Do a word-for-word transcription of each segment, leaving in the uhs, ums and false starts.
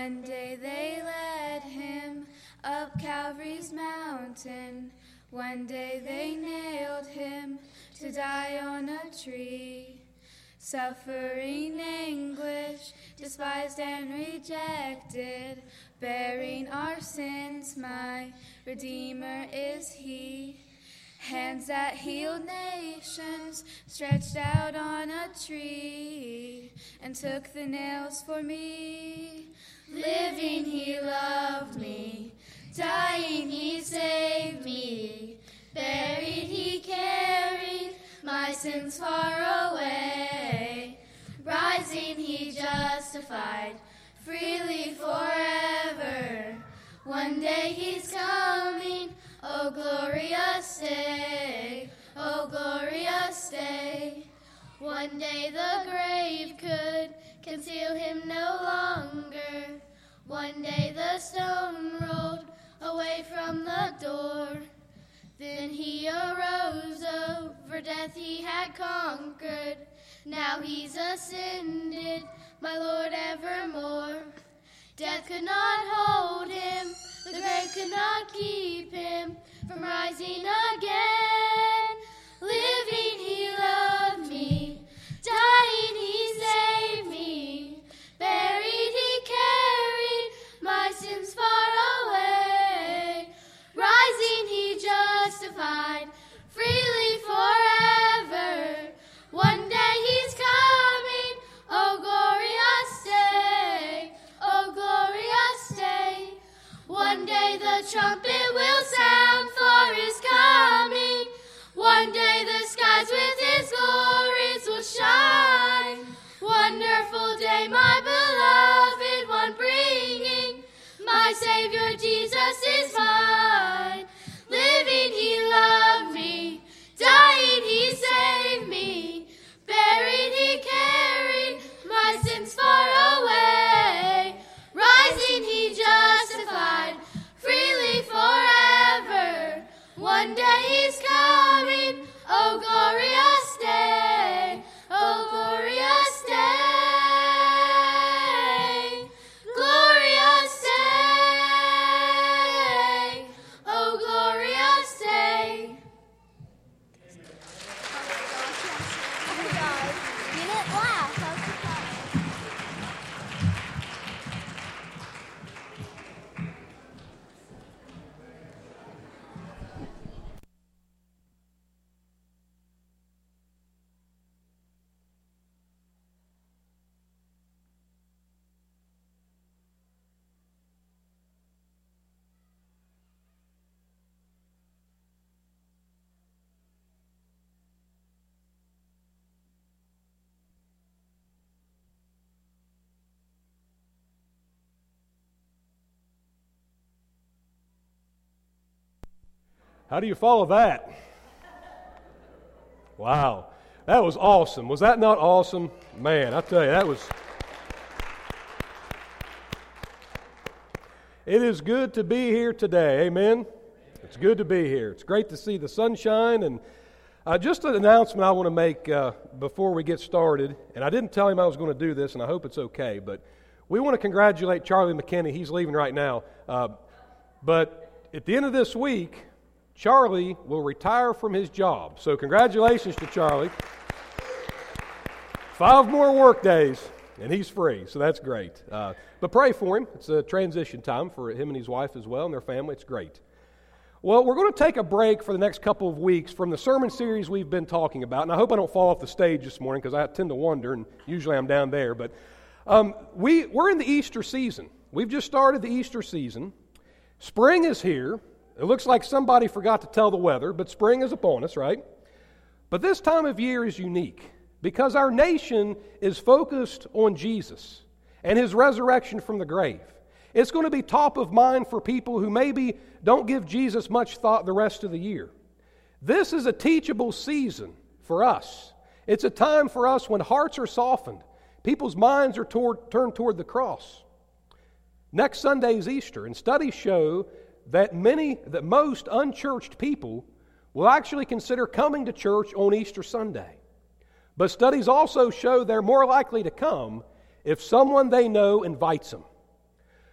One day they led him up Calvary's mountain. One day they nailed him to die on a tree. Suffering anguish, despised and rejected, bearing our sins, my Redeemer is he. Hands that healed nations stretched out on a tree and took the nails for me. Living he loved me, dying he saved me, buried he carried my sins far away. Rising he justified freely forever. One day he's coming, oh glorious day, oh glorious day. One day the grave could conceal him no longer. One day the stone rolled away from the door. Then he arose, over death he had conquered. Now he's ascended, my Lord evermore. Death could not hold him, the grave could not keep him from rising again. Living he loved me, dying he saved me, buried he carried my sins far away. Rising he justified freely forever. One day he's coming, oh glorious day, oh glorious day. One day the trumpet will sound for his coming. One day the skies with his glories will shine. Wonderful day, my beloved one, bringing my Savior Jesus is mine. Living he loved me, dying he saved me, buried he carried my sins far away. Rising he justified freely forever. One day he's coming, oh glorious day, oh glorious day, glorious day, oh glorious day. Oh my God, you didn't laugh. That was so funny. How do you follow that? Wow, that was awesome. Was that not awesome? Man, I tell you, that was... It is good to be here today, amen? It's good to be here. It's great to see the sunshine, and uh, just an announcement I want to make uh, before we get started, and I didn't tell him I was going to do this, and I hope it's okay, but we want to congratulate Charlie McKinney. He's leaving right now, uh, but at the end of this week, Charlie will retire from his job. So congratulations to Charlie. Five more work days, and he's free, so that's great. Uh, but pray for him. It's a transition time for him and his wife as well and their family. It's great. Well, we're going to take a break for the next couple of weeks from the sermon series we've been talking about, and I hope I don't fall off the stage this morning because I tend to wander, and usually I'm down there. But um, we, we're in the Easter season. We've just started the Easter season. Spring is here. It looks like somebody forgot to tell the weather, but spring is upon us, right? But this time of year is unique because our nation is focused on Jesus and His resurrection from the grave. It's going to be top of mind for people who maybe don't give Jesus much thought the rest of the year. This is a teachable season for us. It's a time for us when hearts are softened. People's minds are toward, turned toward the cross. Next Sunday is Easter, and studies show that many, that most unchurched people will actually consider coming to church on Easter Sunday. But studies also show they're more likely to come if someone they know invites them.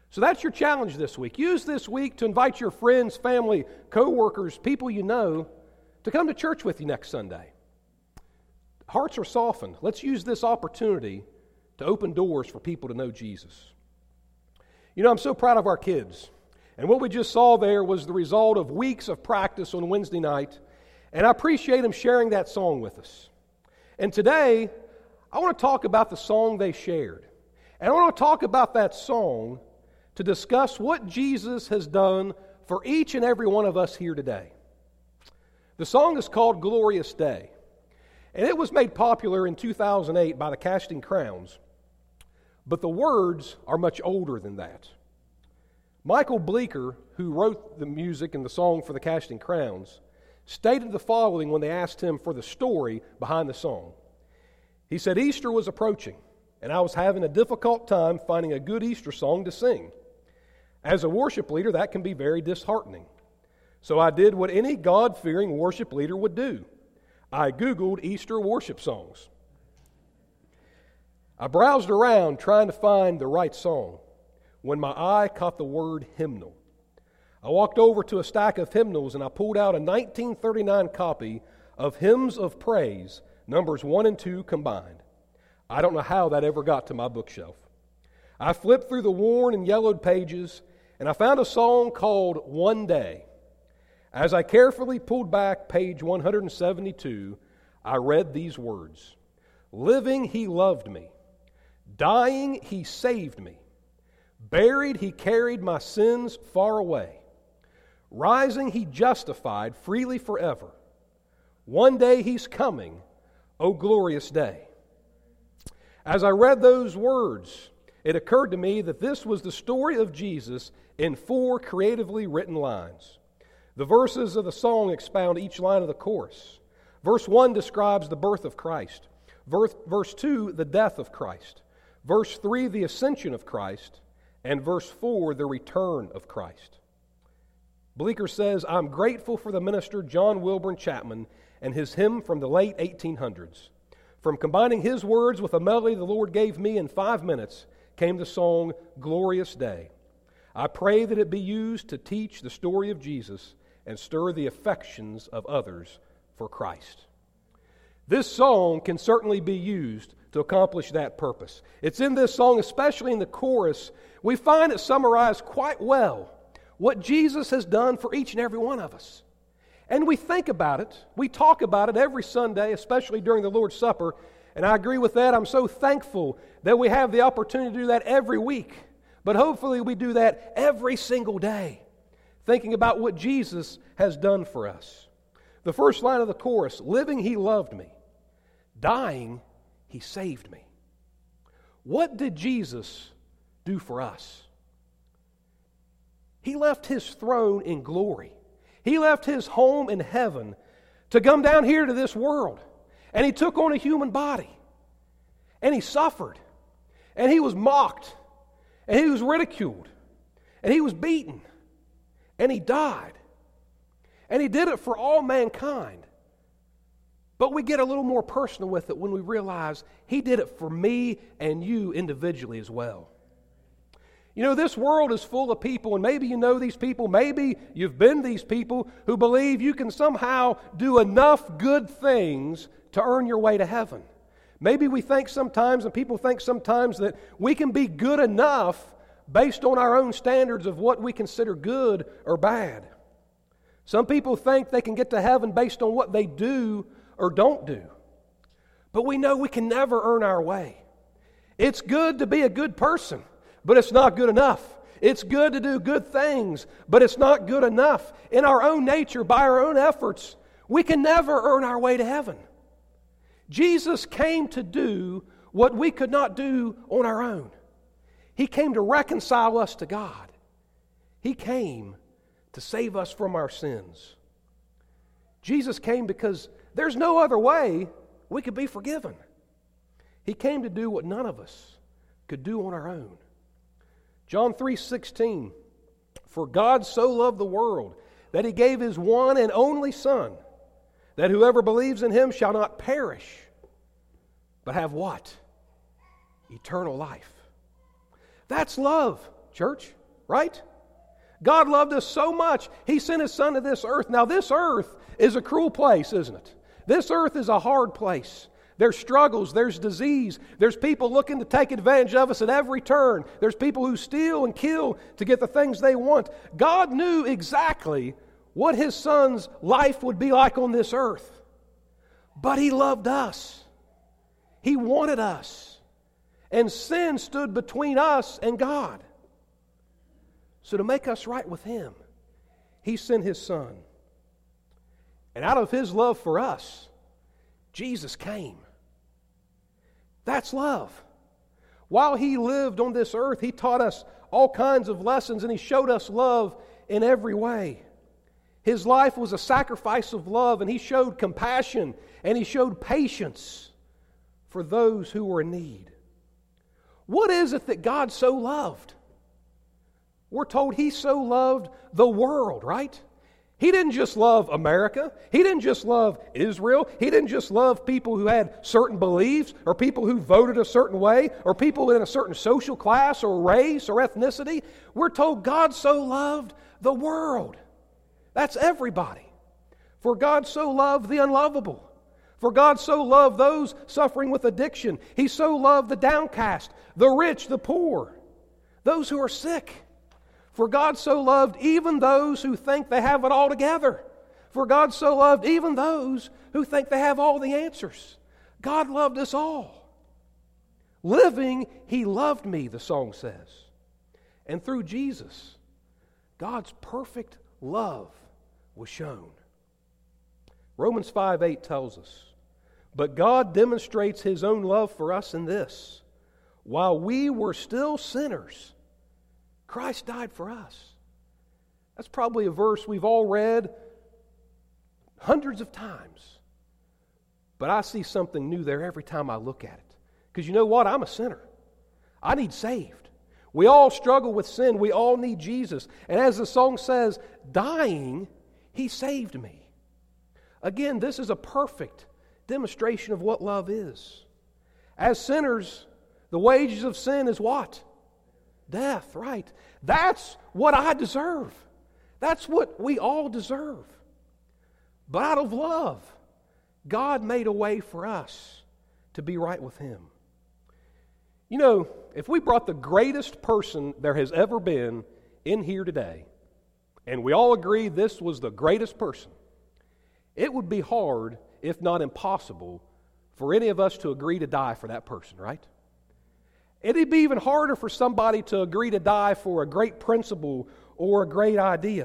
So that's your challenge this week. Use this week to invite your friends, family, co-workers, people you know, to come to church with you next Sunday. Hearts are softened. Let's use this opportunity to open doors for people to know Jesus. You know, I'm so proud of our kids. And what we just saw there was the result of weeks of practice on Wednesday night. And I appreciate them sharing that song with us. And today, I want to talk about the song they shared. And I want to talk about that song to discuss what Jesus has done for each and every one of us here today. The song is called Glorious Day, and it was made popular in two thousand eight by the Casting Crowns, but the words are much older than that. Michael Bleeker, who wrote the music and the song for the Casting Crowns, stated the following when they asked him for the story behind the song. He said, "Easter was approaching, and I was having a difficult time finding a good Easter song to sing. As a worship leader, that can be very disheartening. So I did what any God-fearing worship leader would do. I Googled Easter worship songs. I browsed around trying to find the right song when my eye caught the word hymnal. I walked over to a stack of hymnals and I pulled out a nineteen thirty-nine copy of Hymns of Praise, numbers one and two combined. I don't know how that ever got to my bookshelf. I flipped through the worn and yellowed pages, and I found a song called One Day. As I carefully pulled back page one hundred seventy-two, I read these words. Living, He loved me. Dying, He saved me. Buried, He carried my sins far away. Rising, He justified freely forever. One day He's coming, O glorious day. As I read those words, it occurred to me that this was the story of Jesus in four creatively written lines. The verses of the song expound each line of the chorus. Verse one describes the birth of Christ. Verse, verse two, the death of Christ. Verse three, the ascension of Christ. And verse four, the return of Christ. Bleeker says, I'm grateful for the minister John Wilburn Chapman and his hymn from the late eighteen hundreds. From combining his words with a melody the Lord gave me in five minutes came the song, Glorious Day. I pray that it be used to teach the story of Jesus and stir the affections of others for Christ. This song can certainly be used to accomplish that purpose. It's in this song, especially in the chorus, we find it summarized quite well what Jesus has done for each and every one of us. And we think about it, we talk about it every Sunday, especially during the Lord's Supper, and I agree with that. I'm so thankful that we have the opportunity to do that every week. But hopefully we do that every single day, thinking about what Jesus has done for us. The first line of the chorus, living He loved me, dying He saved me. What did Jesus do for us? He left His throne in glory. He left His home in heaven to come down here to this world. And He took on a human body. And He suffered. And He was mocked. And He was ridiculed. And He was beaten. And He died. And He did it for all mankind. But we get a little more personal with it when we realize He did it for me and you individually as well. You know, this world is full of people, and maybe you know these people, maybe you've been these people who believe you can somehow do enough good things to earn your way to heaven. Maybe we think sometimes, and people think sometimes, that we can be good enough based on our own standards of what we consider good or bad. Some people think they can get to heaven based on what they do or don't do. But we know we can never earn our way. It's good to be a good person, but it's not good enough. It's good to do good things, but it's not good enough. In our own nature, by our own efforts, we can never earn our way to heaven. Jesus came to do what we could not do on our own. He came to reconcile us to God. He came to save us from our sins. Jesus came because there's no other way we could be forgiven. He came to do what none of us could do on our own. John three sixteen, for God so loved the world that He gave His one and only Son, that whoever believes in Him shall not perish, but have what? Eternal life. That's love, church. right? God loved us so much, He sent His Son to this earth. Now, this earth is a cruel place, isn't it? This earth is a hard place. There's struggles, there's disease, there's people looking to take advantage of us at every turn. There's people who steal and kill to get the things they want. God knew exactly what His Son's life would be like on this earth. But He loved us. He wanted us. And sin stood between us and God. So to make us right with Him, He sent His Son. And out of His love for us, Jesus came. That's love. While He lived on this earth, He taught us all kinds of lessons, and He showed us love in every way. His life was a sacrifice of love, and He showed compassion, and He showed patience for those who were in need. What is it that God so loved? We're told He so loved the world, right? He didn't just love America. He didn't just love Israel. He didn't just love people who had certain beliefs or people who voted a certain way or people in a certain social class or race or ethnicity. We're told God so loved the world. That's everybody. For God so loved the unlovable. For God so loved those suffering with addiction. He so loved the downcast, the rich, the poor, those who are sick. For God so loved even those who think they have it all together. For God so loved even those who think they have all the answers. God loved us all. Living, He loved me, the song says. And through Jesus, God's perfect love was shown. Romans five eight tells us, "But God demonstrates His own love for us in this: while we were still sinners, Christ died for us." That's probably a verse we've all read hundreds of times. But I see something new there every time I look at it. Because you know what? I'm a sinner. I need saved. We all struggle with sin. We all need Jesus. And as the song says, dying, He saved me. Again, this is a perfect demonstration of what love is. As sinners, the wages of sin is what? Death, right? That's what I deserve. That's what we all deserve. But out of love, God made a way for us to be right with Him. You know, if we brought the greatest person there has ever been in here today, and we all agree this was the greatest person, it would be hard, if not impossible, for any of us to agree to die for that person, right? It'd be even harder for somebody to agree to die for a great principle or a great idea.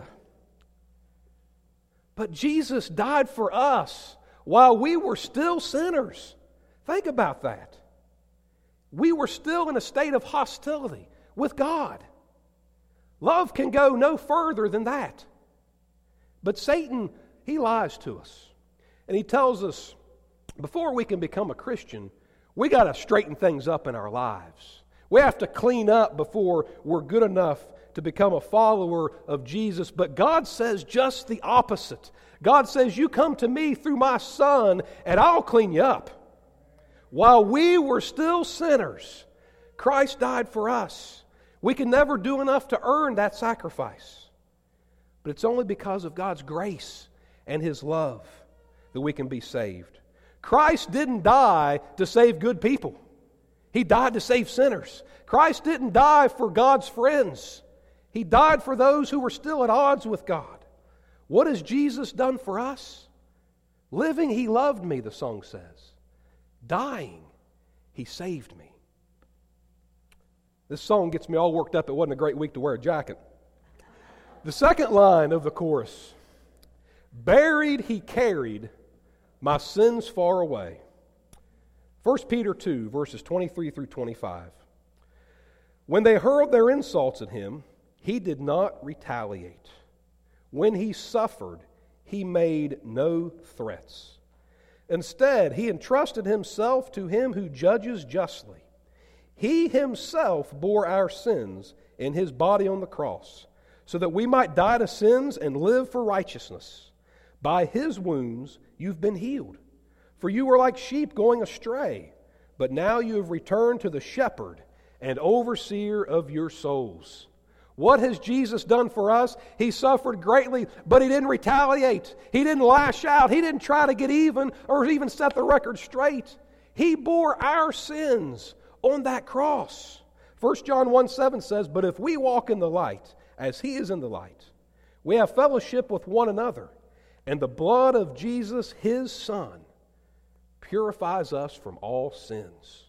But Jesus died for us while we were still sinners. Think about that. We were still in a state of hostility with God. Love can go no further than that. But Satan, he lies to us. And he tells us, before we can become a Christian, we got to straighten things up in our lives. We have to clean up before we're good enough to become a follower of Jesus. But God says just the opposite. God says, you come to me through my Son and I'll clean you up. While we were still sinners, Christ died for us. We can never do enough to earn that sacrifice. But it's only because of God's grace and His love that we can be saved. Christ didn't die to save good people. He died to save sinners. Christ didn't die for God's friends. He died for those who were still at odds with God. What has Jesus done for us? Living, He loved me, the song says. Dying, He saved me. This song gets me all worked up. It wasn't a great week to wear a jacket. The second line of the chorus: buried He carried my sins far away. First Peter two, verses twenty-three through twenty-five. When they hurled their insults at Him, He did not retaliate. When He suffered, He made no threats. Instead, He entrusted Himself to Him who judges justly. He Himself bore our sins in His body on the cross, so that we might die to sins and live for righteousness. By His wounds you've been healed. For you were like sheep going astray, but now you have returned to the shepherd and overseer of your souls. What has Jesus done for us? He suffered greatly, but He didn't retaliate. He didn't lash out. He didn't try to get even or even set the record straight. He bore our sins on that cross. First John one seven says, "But if we walk in the light, as He is in the light, we have fellowship with one another, and the blood of Jesus, His Son, purifies us from all sins."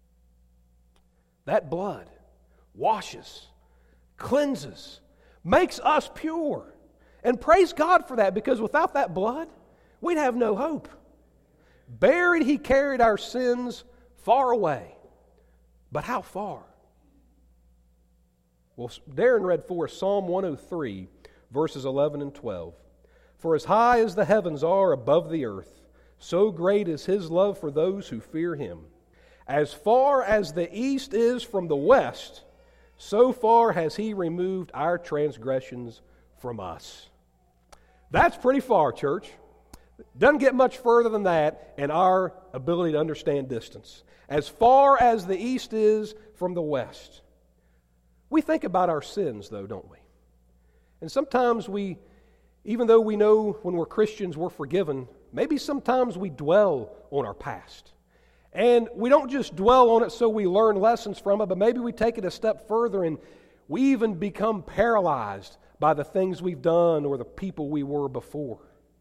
That blood washes, cleanses, makes us pure. And praise God for that, because without that blood, we'd have no hope. Buried, He carried our sins far away. But how far? Well, Darren read for us Psalm one oh three, verses eleven and twelve. "For as high as the heavens are above the earth, so great is His love for those who fear Him. As far as the east is from the west, so far has He removed our transgressions from us." That's pretty far, church. Doesn't get much further than that in our ability to understand distance. As far as the east is from the west. We think about our sins, though, don't we? And sometimes we, even though we know when we're Christians we're forgiven, maybe sometimes we dwell on our past. And we don't just dwell on it so we learn lessons from it, but maybe we take it a step further and we even become paralyzed by the things we've done or the people we were before.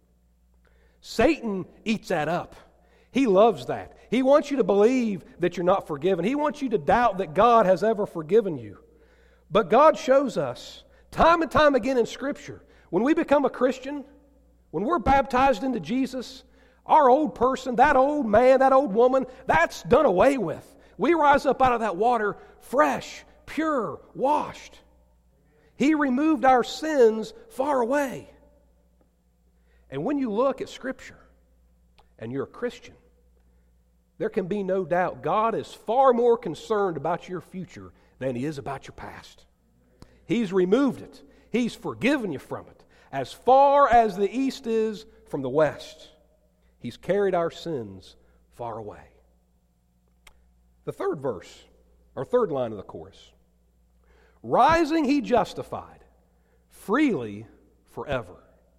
Satan eats that up. He loves that. He wants you to believe that you're not forgiven. He wants you to doubt that God has ever forgiven you. But God shows us time and time again in Scripture, when we become a Christian, when we're baptized into Jesus, our old person, that old man, that old woman, that's done away with. We rise up out of that water fresh, pure, washed. He removed our sins far away. And when you look at Scripture and you're a Christian, there can be no doubt God is far more concerned about your future than He is about your past. He's removed it. He's forgiven you from it. As far as the east is from the west, He's carried our sins far away. The third verse, or third line of the chorus. "Rising He justified, freely forever."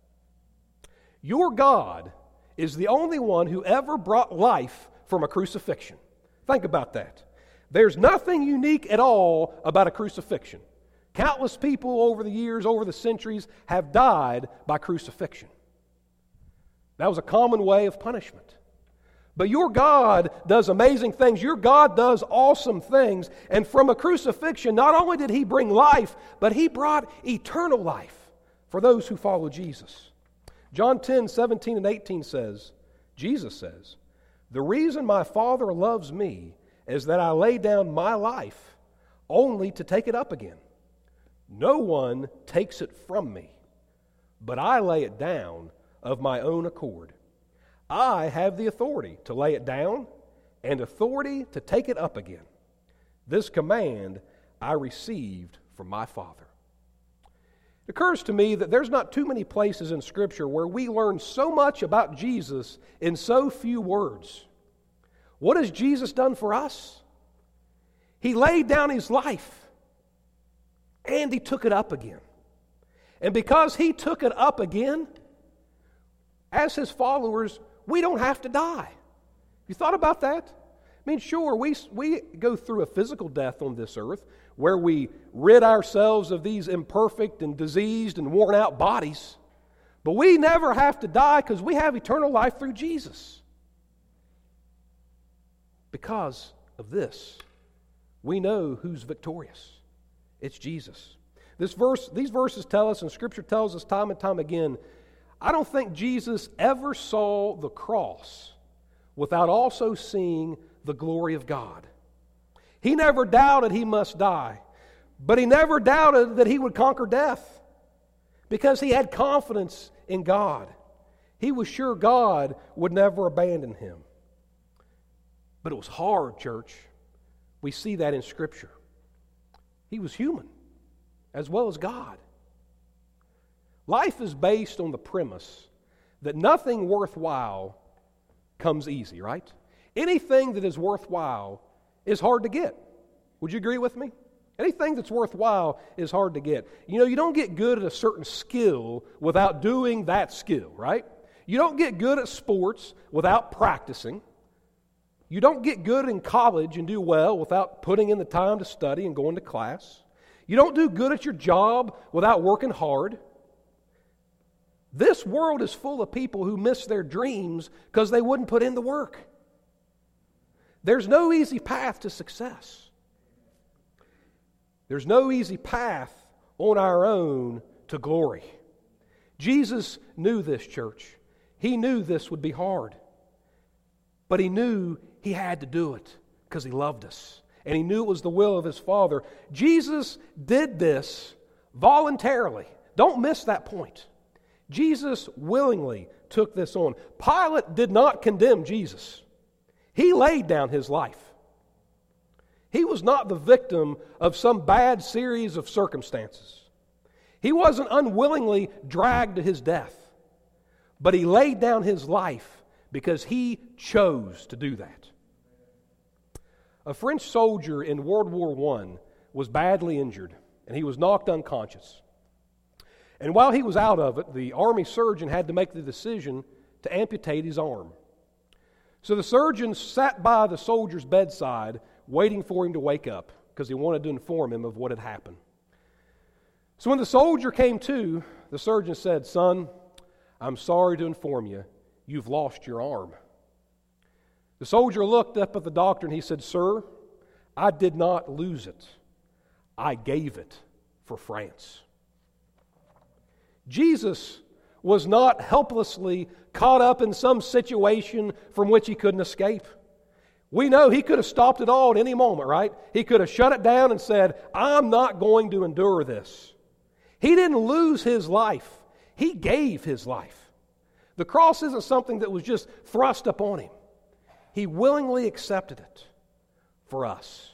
Your God is the only one who ever brought life from a crucifixion. Think about that. There's nothing unique at all about a crucifixion. Countless people over the years, over the centuries, have died by crucifixion. That was a common way of punishment. But your God does amazing things. Your God does awesome things. And from a crucifixion, not only did He bring life, but He brought eternal life for those who follow Jesus. John ten, seventeen and eighteen says, Jesus says, "The reason my Father loves me is that I lay down my life only to take it up again. No one takes it from me, but I lay it down of my own accord. I have the authority to lay it down and authority to take it up again. This command I received from my Father." It occurs to me that there's not too many places in Scripture where we learn so much about Jesus in so few words. What has Jesus done for us? He laid down His life, and He took it up again. And because He took it up again, as His followers, we don't have to die. You thought about that? I mean, sure, we, we go through a physical death on this earth where we rid ourselves of these imperfect and diseased and worn out bodies. But we never have to die because we have eternal life through Jesus. Because of this, we know who's victorious. It's Jesus. This verse, these verses tell us, and Scripture tells us time and time again, I don't think Jesus ever saw the cross without also seeing the glory of God. He never doubted He must die, but He never doubted that He would conquer death because He had confidence in God. He was sure God would never abandon Him. But it was hard, church. We see that in Scripture. He was human as well as God. Life is based on the premise that nothing worthwhile comes easy, right? Anything that is worthwhile is hard to get. Would you agree with me? Anything that's worthwhile is hard to get. You know, you don't get good at a certain skill without doing that skill, right? You don't get good at sports without practicing. You don't get good in college and do well without putting in the time to study and going to class. You don't do good at your job without working hard. This world is full of people who miss their dreams because they wouldn't put in the work. There's no easy path to success. There's no easy path on our own to glory. Jesus knew this, church. He knew this would be hard. But He knew He had to do it because He loved us. And He knew it was the will of His Father. Jesus did this voluntarily. Don't miss that point. Jesus willingly took this on. Pilate did not condemn Jesus. He laid down his life. He was not the victim of some bad series of circumstances. He wasn't unwillingly dragged to his death. But He laid down His life because He chose to do that. A French soldier in World War One was badly injured, and he was knocked unconscious. And while he was out of it, the army surgeon had to make the decision to amputate his arm. So the surgeon sat by the soldier's bedside, waiting for him to wake up, because he wanted to inform him of what had happened. So when the soldier came to, the surgeon said, "Son, I'm sorry to inform you, you've lost your arm." The soldier looked up at the doctor and he said, "Sir, I did not lose it. I gave it for France." Jesus was not helplessly caught up in some situation from which He couldn't escape. We know He could have stopped it all at any moment, right? He could have shut it down and said, "I'm not going to endure this." He didn't lose His life. He gave His life. The cross isn't something that was just thrust upon Him. He willingly accepted it for us.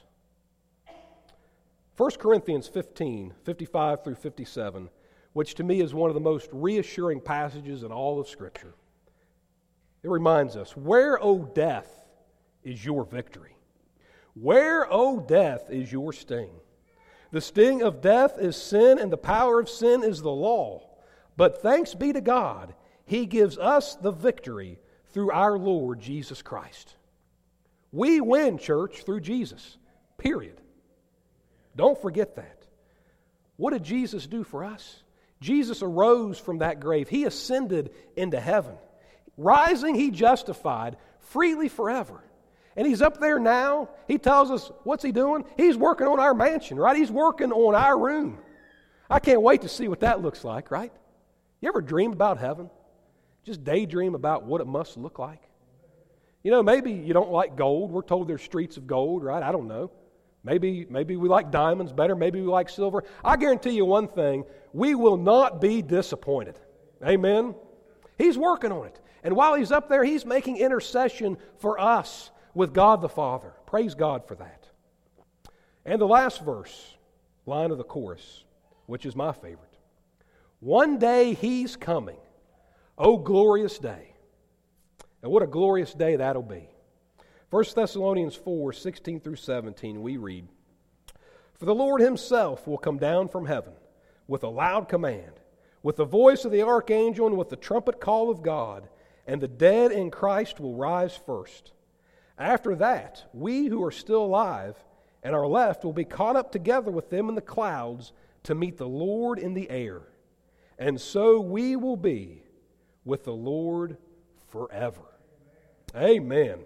First Corinthians fifteen, fifty-five through fifty-seven, which to me is one of the most reassuring passages in all of Scripture. It reminds us, "Where, O death, is your victory? Where, O death, is your sting? The sting of death is sin, and the power of sin is the law. But thanks be to God, He gives us the victory through our Lord Jesus Christ." We win, church, through Jesus. Period. Don't forget that. What did Jesus do for us? Jesus arose from that grave. He ascended into heaven. Rising, He justified freely forever. And He's up there now. He tells us, what's He doing? He's working on our mansion, right? He's working on our room. I can't wait to see what that looks like, right? You ever dream about heaven? Just daydream about what it must look like? You know, maybe you don't like gold. We're told there's streets of gold, right? I don't know. Maybe, maybe we like diamonds better. Maybe we like silver. I guarantee you one thing. We will not be disappointed. Amen? He's working on it. And while He's up there, He's making intercession for us with God the Father. Praise God for that. And the last verse, line of the chorus, which is my favorite. "One day He's coming. Oh, glorious day." And what a glorious day that'll be. First Thessalonians four, sixteen through seventeen, we read, "For the Lord Himself will come down from heaven with a loud command, with the voice of the archangel and with the trumpet call of God, and the dead in Christ will rise first. After that, we who are still alive and are left will be caught up together with them in the clouds to meet the Lord in the air. And so we will be with the Lord forever." Amen.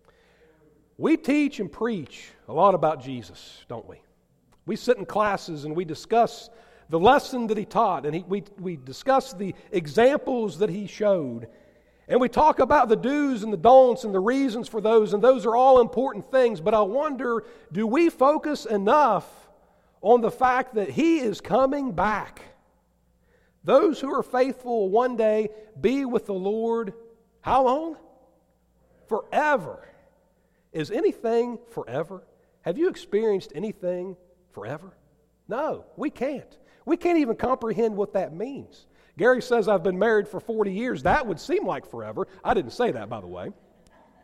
We teach and preach a lot about Jesus, don't we? We sit in classes and we discuss the lesson that He taught, and he, we, we discuss the examples that He showed. And we talk about the do's and the don'ts and the reasons for those, and those are all important things. But I wonder, do we focus enough on the fact that He is coming back? Those who are faithful will one day be with the Lord, how long? Forever. Is anything forever? Have you experienced anything forever? No, we can't. We can't even comprehend what that means. Gary says, "I've been married for forty years. That would seem like forever. I didn't say that, by the way.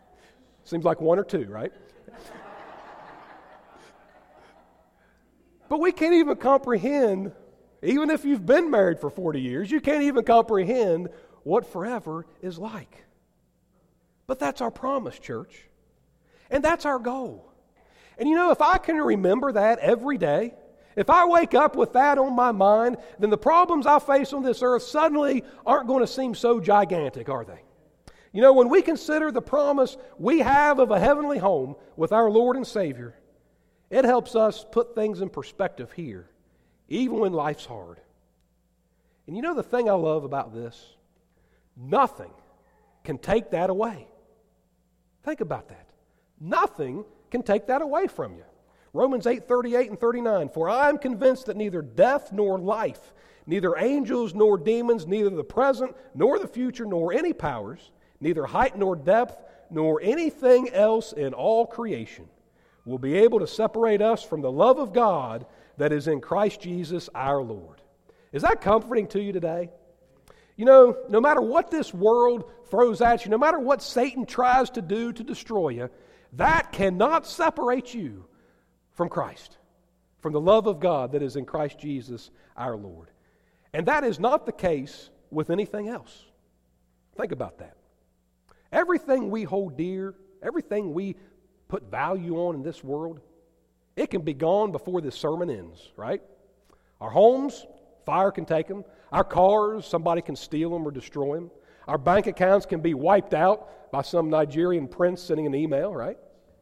Seems like one or two, right? But we can't even comprehend, even if you've been married for forty years, you can't even comprehend what forever is like. But that's our promise, church. And that's our goal. And you know, if I can remember that every day, if I wake up with that on my mind, then the problems I face on this earth suddenly aren't going to seem so gigantic, are they? You know, when we consider the promise we have of a heavenly home with our Lord and Savior, it helps us put things in perspective here, even when life's hard. And you know the thing I love about this? Nothing can take that away. Think about that. Nothing can take that away from you. Romans eight, thirty-eight and thirty-nine, for I am convinced that neither death nor life, neither angels nor demons, neither the present nor the future, nor any powers, neither height nor depth, nor anything else in all creation will be able to separate us from the love of God that is in Christ Jesus our Lord. Is that comforting to you today? You know, no matter what this world throws at you, no matter what Satan tries to do to destroy you, that cannot separate you from Christ, from the love of God that is in Christ Jesus our Lord. And that is not the case with anything else. Think about that. Everything we hold dear, everything we put value on in this world, it can be gone before this sermon ends, right? Our homes, fire can take them. Our cars, somebody can steal them or destroy them. Our bank accounts can be wiped out by some Nigerian prince sending an email, right?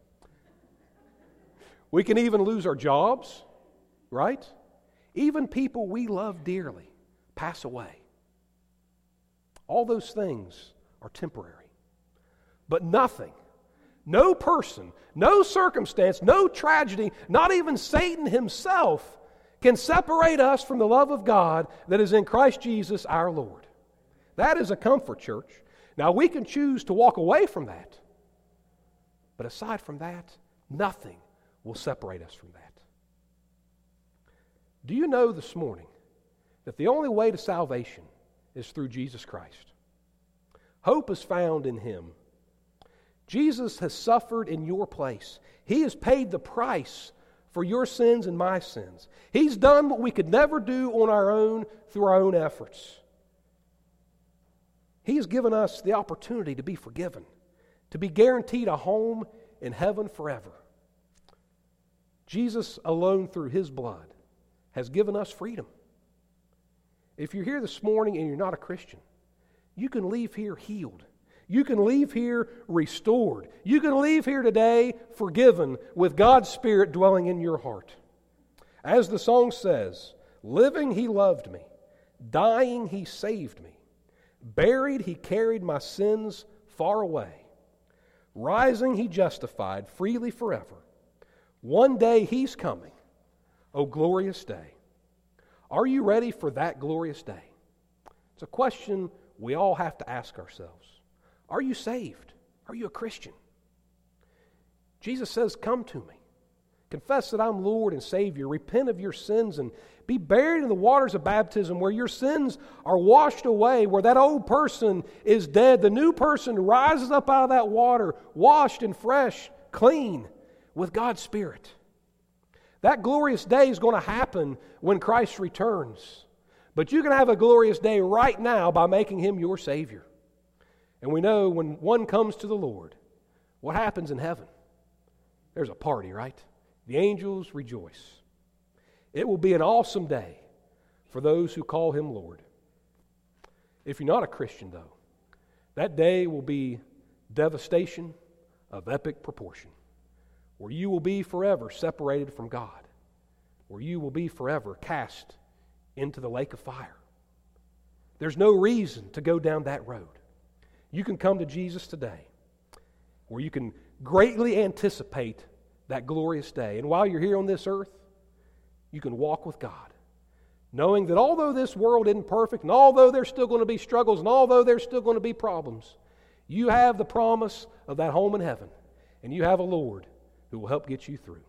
We can even lose our jobs, right? Even people we love dearly pass away. All those things are temporary. But nothing, no person, no circumstance, no tragedy, not even Satan himself can separate us from the love of God that is in Christ Jesus our Lord. That is a comfort, church. Now, we can choose to walk away from that. But aside from that, nothing will separate us from that. Do you know this morning that the only way to salvation is through Jesus Christ? Hope is found in Him. Jesus has suffered in your place. He has paid the price for your sins and my sins. He's done what we could never do on our own through our own efforts. He has given us the opportunity to be forgiven, to be guaranteed a home in heaven forever. Jesus alone through His blood has given us freedom. If you're here this morning and you're not a Christian, you can leave here healed. You can leave here restored. You can leave here today forgiven with God's Spirit dwelling in your heart. As the song says, living He loved me, dying He saved me, buried He carried my sins far away, rising He justified freely forever. One day He's coming, oh glorious day. Are you ready for that glorious day? It's a question we all have to ask ourselves. Are you saved? Are you a Christian? Jesus says, come to me. Confess that I'm Lord and Savior. Repent of your sins and be buried in the waters of baptism where your sins are washed away, where that old person is dead. The new person rises up out of that water, washed and fresh, clean, with God's Spirit. That glorious day is going to happen when Christ returns. But you can have a glorious day right now by making Him your Savior. And we know when one comes to the Lord, what happens in heaven? There's a party, right? The angels rejoice. It will be an awesome day for those who call Him Lord. If you're not a Christian, though, that day will be devastation of epic proportion, where you will be forever separated from God, where you will be forever cast into the lake of fire. There's no reason to go down that road. You can come to Jesus today, where you can greatly anticipate that glorious day. And while you're here on this earth, you can walk with God, knowing that although this world isn't perfect, and although there's still going to be struggles, and although there's still going to be problems, you have the promise of that home in heaven, and you have a Lord who will help get you through.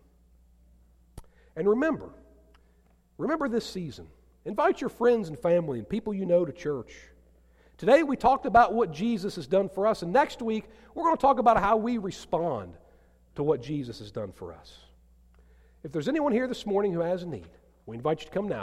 And remember, remember this season. Invite your friends and family and people you know to church. Today we talked about what Jesus has done for us, and next week we're going to talk about how we respond to what Jesus has done for us. If there's anyone here this morning who has a need, we invite you to come now.